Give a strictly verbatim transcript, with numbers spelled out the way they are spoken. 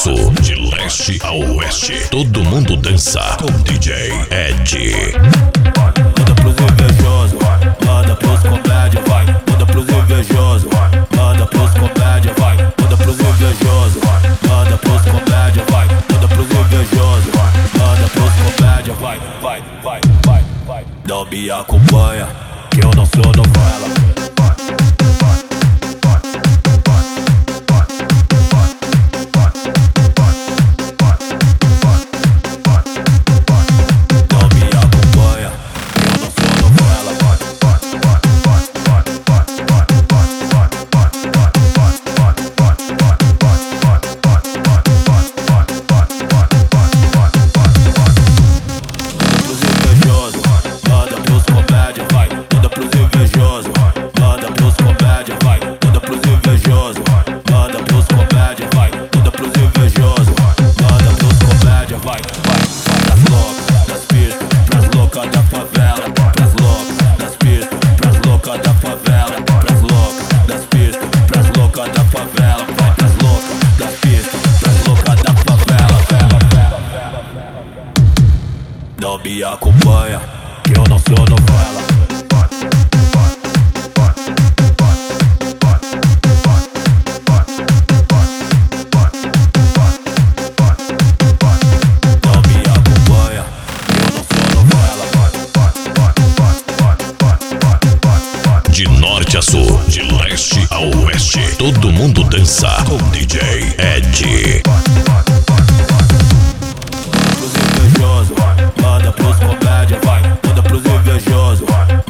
sul, de leste a oeste, todo mundo dança com D J Ed. Manda pros invejosos, manda pros comédia, vai. Manda pros invejosos, manda pros comédia, vai. Manda pros invejosos, manda pros comédia, vai. Manda pros invejosos, manda pros comédia, vai. Vai, vai, vai, vai. Não me acompanha, que eu não sou novela. Não me acompanha, que eu não sou novela. Não me acompanha, que eu não sou novela. De norte a sul, de leste a oeste, todo mundo dança com D J Ed. Manda pros invejosos, manda pros comédia, vai. Manda pros invejosos,